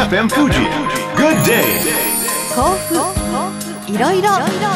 FM Fuji Good Day 甲府いろいろ。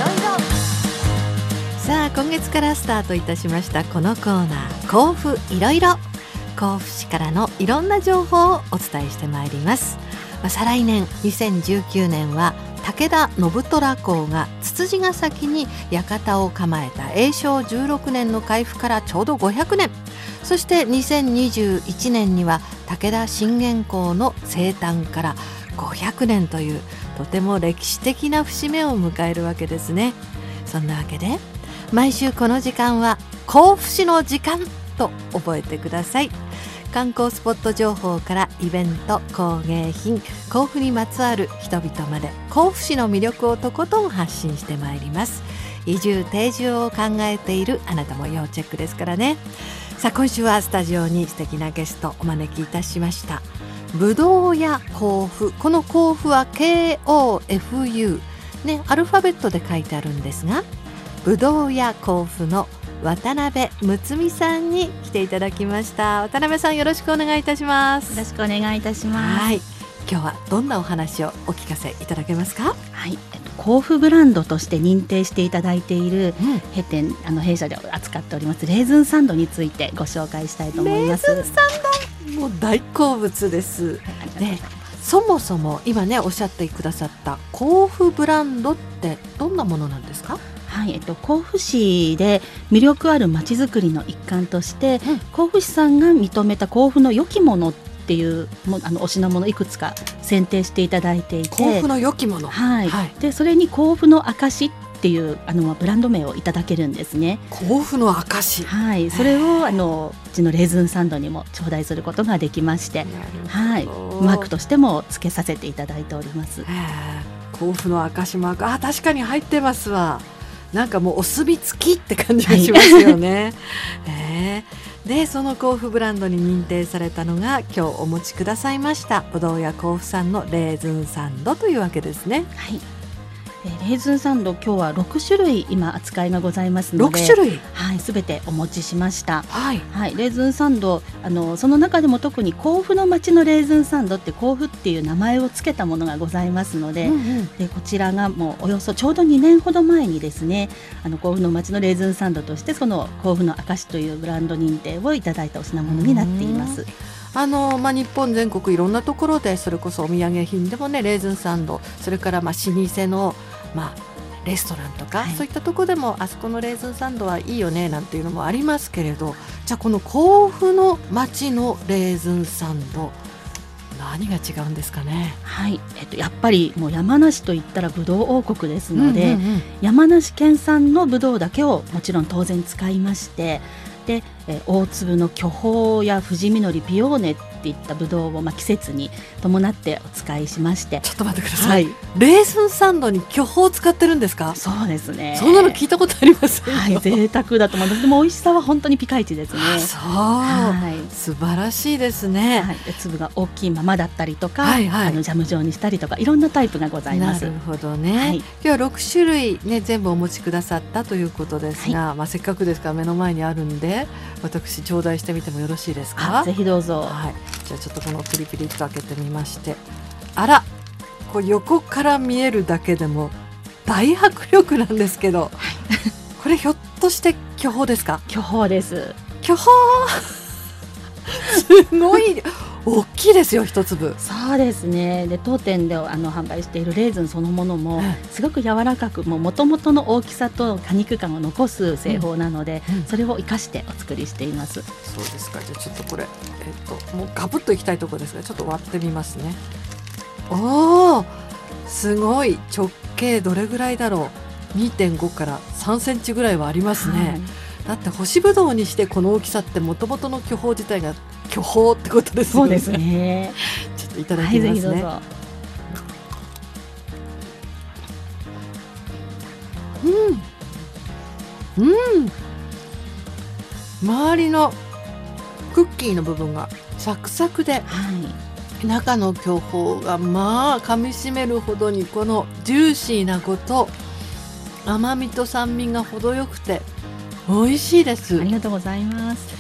さあ今月からスタートいたしましたこのコーナー甲府いろいろ。甲府市からのいろんな情報をお伝えしてまいります。再来年2019年は武田信虎公がつつじヶ崎に館を構えた永正16年の開府からちょうど500年、そして2021年には武田信玄公の生誕から500年というとても歴史的な節目を迎えるわけですね。そんなわけで毎週この時間は甲府市の時間と覚えてください。観光スポット情報からイベント、工芸品、甲府にまつわる人々まで甲府市の魅力をとことん発信してまいります。移住定住を考えているあなたも要チェックですからね。さあ今週はスタジオに素敵なゲストお招きいたしました。ぶどう屋甲府、この甲府は KOFU、アルファベットで書いてあるんですが、ぶどう屋甲府の渡辺睦美さんに来ていただきました。渡辺さんよろしくお願いいたします。 よろしくお願いいたします。 はい、今日はどんなお話をお聞かせいただけますか？ はい、甲府ブランドとして認定していただいている、弊社で扱っておりますレーズンサンドについてご紹介したいと思います。 レーズンサンドもう大好物です、そもそも今ねおっしゃってくださった甲府ブランドってどんなものなんですか？ はい、甲府市で魅力あるまちづくりの一環として、甲府市さんが認めた甲府の良きものっていうお品物いくつか選定していただいていて、 甲府の良きもの、 でそれに甲府の証っていうブランド名をいただけるんですね。 甲府の証、 それをうちのレーズンサンドにも頂戴することができまして、マークとしても付けさせていただいております。 甲府の証マーク、確かに入ってますわ。なんかもうお墨付きって感じがしますよね、でその甲府ブランドに認定されたのが今日お持ちくださいましたぶどうや甲府産のレーズンサンドというわけですね。 はい、レーズンサンド今日は6種類今扱いがございますので、 6種類、 全てお持ちしました。 レーズンサンドその中でも特に甲府の町のレーズンサンドって甲府っていう名前を付けたものがございますので、でこちらがもうおよそちょうど2年ほど前にですね甲府の町のレーズンサンドとしてその甲府の証というブランド認定をいただいたお品物になっています。 日本全国いろんなところでそれこそお土産品でもねレーズンサンド、それから老舗のレストランとか、そういったところでもあそこのレーズンサンドはいいよねなんていうのもありますけれど、じゃあこの甲府の町のレーズンサンド何が違うんですかね？ やっぱりもう山梨といったらぶどう王国ですので、山梨県産のぶどうだけをもちろん当然使いまして、で大粒の巨峰や富士実りピオーネっていったぶどうを季節に伴ってお使いしまして。 ちょっと待ってください、レーズンサンドに巨峰を使ってるんですか？ そうですね。 そんなの聞いたことありませんよ。 贅沢だと思います。でも美味しさは本当にピカイチですね。 素晴らしいですね。 粒が大きいままだったりとか、ジャム状にしたりとかいろんなタイプがございます。 なるほどね、今日は6種類、全部お持ちくださったということですが、せっかくですから目の前にあるんで私頂戴してみてもよろしいですか？ ぜひどうぞ。 じゃあちょっとこのピリピリっと開けてみまして、あらこう横から見えるだけでも大迫力なんですけど、これひょっとして巨峰ですか？ 巨峰です。 巨峰すごい大きいですよ、一粒。 そうですね。で当店で販売しているレーズンそのものもすごく柔らかく、もともとの大きさと果肉感を残す製法なので、それを生かしてお作りしています。 そうですか。じゃあちょっとこれ、もうガブッといきたいところですが、ちょっと割ってみますね。おー、すごい。直径どれぐらいだろう。 2.5 から3センチぐらいはありますね。だって干しぶどうにしてこの大きさってもともとの巨峰自体が巨峰ってことですよね。 そうですね。 ちょっといただきますね。周りのクッキーの部分がサクサクで、中の巨峰が噛みしめるほどにこのジューシーなこと甘みと酸味が程よくて美味しいです。 ありがとうございます。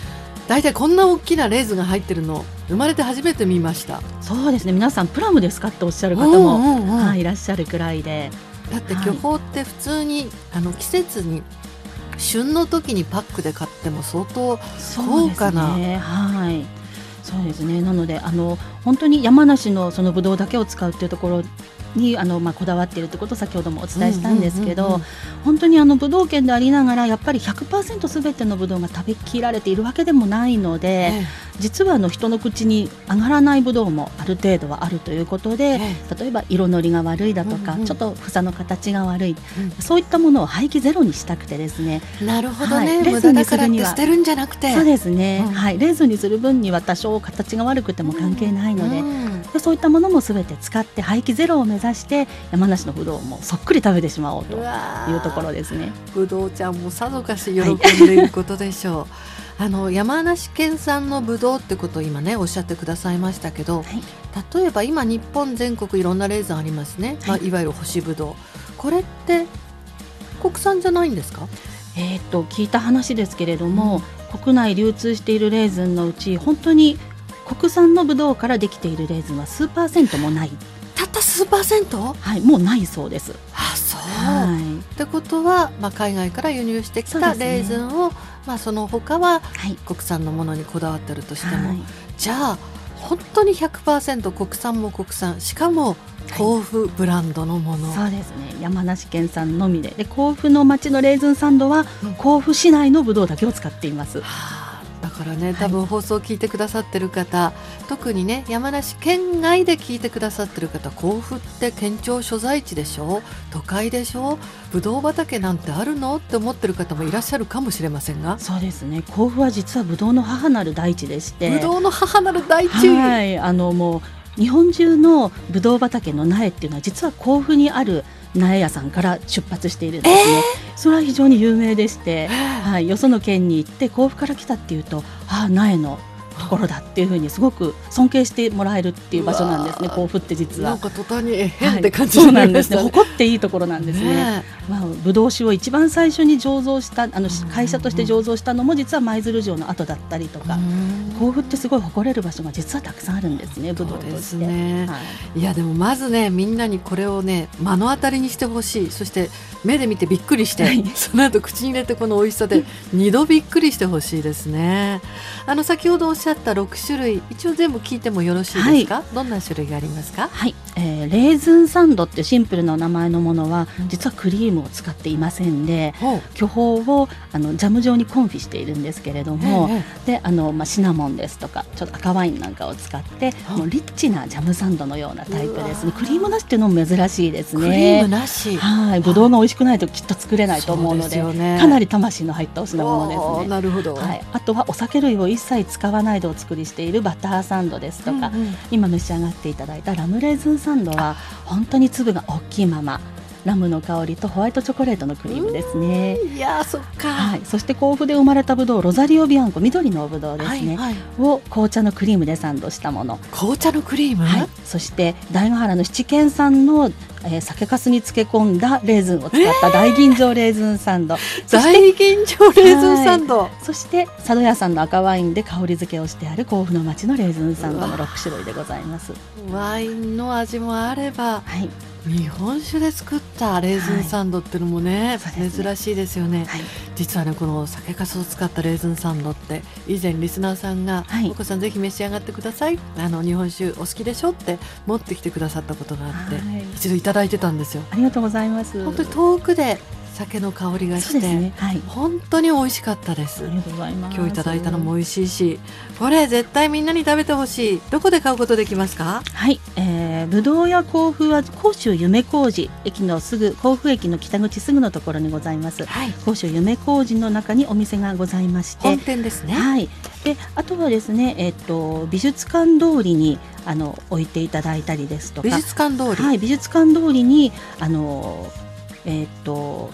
だいたいこんな大きなレーズンが入ってるの生まれて初めて見ました。 そうですね、皆さんプラムですかっておっしゃる方も、はい、いらっしゃるくらいで、 だって巨峰って普通に、季節に旬の時にパックで買っても相当高価な、 そうですね、はい、そうですね。なので本当に山梨のそのブドウだけを使うっていうところにこだわっているということを先ほどもお伝えしたんですけど、本当にブドウ園でありながらやっぱり 100% 全てのブドウが食べきられているわけでもないので、実は人の口に上がらないブドウもある程度はあるということで、例えば色のりが悪いだとか、ちょっと房の形が悪い、そういったものを廃棄ゼロにしたくてですね。 なるほどね、 はい、 無駄だからって捨てるんじゃなくて、 そうですね、はい、レーズンにする分には多少形が悪くても関係ないので、でそういったものもすべて使って廃棄ゼロを目指して山梨のブドウもそっくり食べてしまおうというところですね。 ブドウちゃんもさぞかし喜んでいることでしょう、山梨県産のブドウってことを今ねおっしゃってくださいましたけど、例えば今日本全国いろんなレーズンありますね、いわゆる干しブドウ、これって国産じゃないんですか？ 聞いた話ですけれども、国内流通しているレーズンのうち本当に国産のブドウからできているレーズンは数%もない。 たった数%？ はい、もうないそうです。 あ、そう、 はい、 ってことは、海外から輸入してきたレーズンを、その他は国産のものにこだわってるとしても、じゃあ本当に 100% 国産も国産、しかも甲府ブランドのもの、 そうですね、山梨県産のみで、甲府の町のレーズンサンドは、甲府市内のブドウだけを使っています。 だからね、多分放送を聞いてくださってる方、特にね山梨県外で聞いてくださってる方、甲府って県庁所在地でしょ、都会でしょ、ブドウ畑なんてあるのって思ってる方もいらっしゃるかもしれませんが、 そうですね、甲府は実はブドウの母なる大地でして、 ブドウの母なる大地、 はい、もう日本中のブドウ畑の苗っていうのは実は甲府にある苗屋さんから出発しているんですね。それは非常に有名でして、はい、よその県に行って甲府から来たっていうと、苗のところだっていうふうにすごく尊敬してもらえるっていう場所なんですね。甲府って実はなんか途端に変って感じ、 そうなんですね。誇っていいところなんですね。ブドウ酒を一番最初に醸造した会社として醸造したのも実は舞鶴城の後だったりとか、甲府ってすごい誇れる場所が実はたくさんあるんですね、ブドウとして。そうですね、 いやでもまずね、みんなにこれをね目の当たりにしてほしい。そして目で見てびっくりして、その後口に入れてこの美味しさで2度びっくりしてほしいですね。先ほどおっしゃった6種類、一応全部聞いてもよろしいですか？どんな種類がありますか？ はい、レーズンサンドってシンプルな名前のものは、実はクリームを使っていませんで、巨峰をジャム状にコンフィしているんですけれども、でシナモンですとかちょっと赤ワインなんかを使ってもうリッチなジャムサンドのようなタイプですね。クリームなしっていうのも珍しいですね。 クリームなし、 はい、ブドウが美味しくないときっと作れないと思うので、かなり魂の入ったお品物ですね。 なるほど、 はい、あとはお酒類を一切使わないでお作りしているバターサンドですとか、今召し上がっていただいたラムレーズンサンドは本当に粒が大きいままラムの香りとホワイトチョコレートのクリームですね。 いやそっか、 はい、そして甲府で生まれたブドウロザリオビアンコ、緑のブドウですね、を紅茶のクリームでサンドしたもの。 紅茶のクリーム、 そして大ヶ原の七軒産の酒粕に漬け込んだレーズンを使った大吟醸レーズンサンド大吟醸レーズンサンド、 そして佐渡屋さんの赤ワインで香り付けをしてある甲府の町のレーズンサンドの6種類でございます。 ワインの味もあれば、日本酒で作ったレーズンサンドっていうのもね、珍しいですよね。実はね、この酒粕を使ったレーズンサンドって以前リスナーさんが、お子さんぜひ召し上がってください、日本酒お好きでしょって持ってきてくださったことがあって、一度いただいてたんですよ。 ありがとうございます。 本当に遠くで酒の香りがして、本当に美味しかったです。 ありがとうございます。 今日いただいたのも美味しいし、これ絶対みんなに食べてほしい。どこで買うことできますか？ はい、ぶどうや甲府は甲州夢小路駅のすぐ、甲府駅の北口すぐのところにございます、甲州夢小路の中にお店がございまして、 本店ですね。 であとはですね、美術館通りに置いていただいたりですとか、 美術館通り、 美術館通りに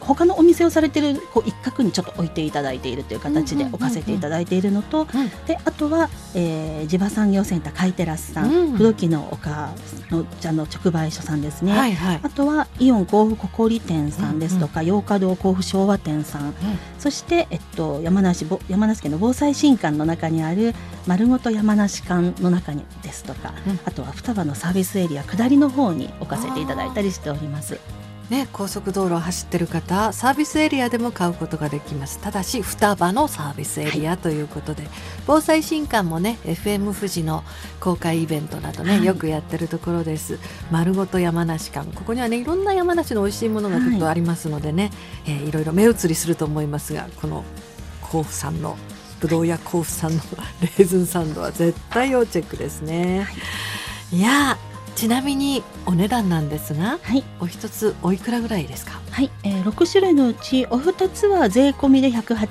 他のお店をされている一角にちょっと置いていただいているという形で置かせていただいているのと、であとは、地場産業センターカイテラスさん、不動機の丘の直売所さんですね、あとはイオン甲府ココリ店さんですとか、洋華堂甲府昭和店さん、そして、山梨県の防災新館の中にある丸ごと山梨館の中にですとか、あとは双葉のサービスエリア下りの方に置かせていただいたりしております。 高速道路を走ってる方、サービスエリアでも買うことができます。ただし双葉のサービスエリアということで、防災新館もね FM 富士の公開イベントなどね、よくやってるところです。丸ごと山梨館、ここにはねいろんな山梨の美味しいものがきっとありますのでね、いろいろ目移りすると思いますが、この甲府産のぶどうや甲府産のレーズンサンドは絶対要チェックですね。いやちなみにお値段なんですが、お一つおいくらぐらいですか？ 6種類のうちお二つは税込みで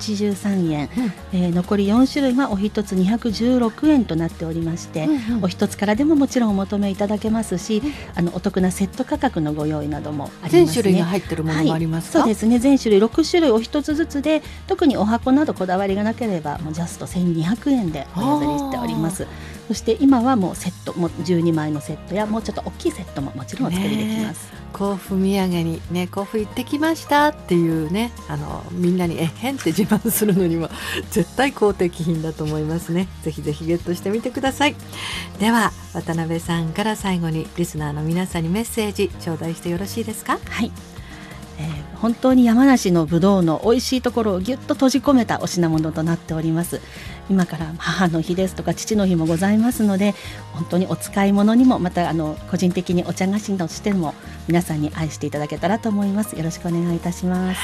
183円、残り4種類はお一つ216円となっておりまして、お一つからでももちろんお求めいただけますし、お得なセット価格のご用意などもありますね。 全種類が入ってるものもありますか？ そうですね、全種類6種類お一つずつで、特にお箱などこだわりがなければもうジャスト1200円でお譲りしております。そして今はもうセットも12枚のセットやもうちょっと大きいセットももちろんお作りできます。 甲府土産にね、甲府行ってきましたっていうね、みんなにへんって自慢するのにも絶対公的品だと思いますね。ぜひぜひゲットしてみてください。では渡辺さんから最後にリスナーの皆さんにメッセージ頂戴してよろしいですか？ 本当に山梨のぶどうの美味しいところをぎゅっと閉じ込めたお品物となっております。今から母の日ですとか父の日もございますので、本当にお使い物にもまた個人的にお茶菓子としても皆さんに愛していただけたらと思います。よろしくお願いいたします。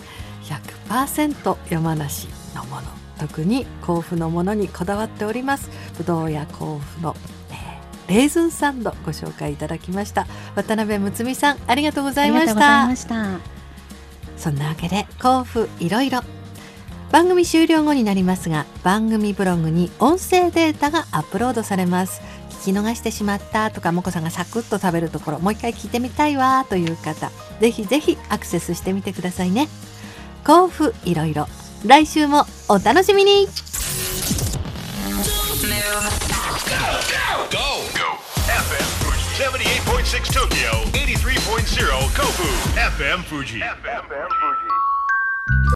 100% 山梨のもの、特に甲府のものにこだわっております。ぶどうや甲府のレーズンサンドご紹介いただきました。渡辺睦美さん、ありがとうございました。 ありがとうございました。 そんなわけで甲府いろいろ、番組終了後になりますが、番組ブログに音声データがアップロードされます。聞き逃してしまったとか、もこさんがサクッと食べるところもう一回聞いてみたいわという方、ぜひぜひアクセスしてみてくださいね。甲府いろいろ、来週もお楽しみに。 78.6 Tokyo, 83.0 Kofu, FM Fuji.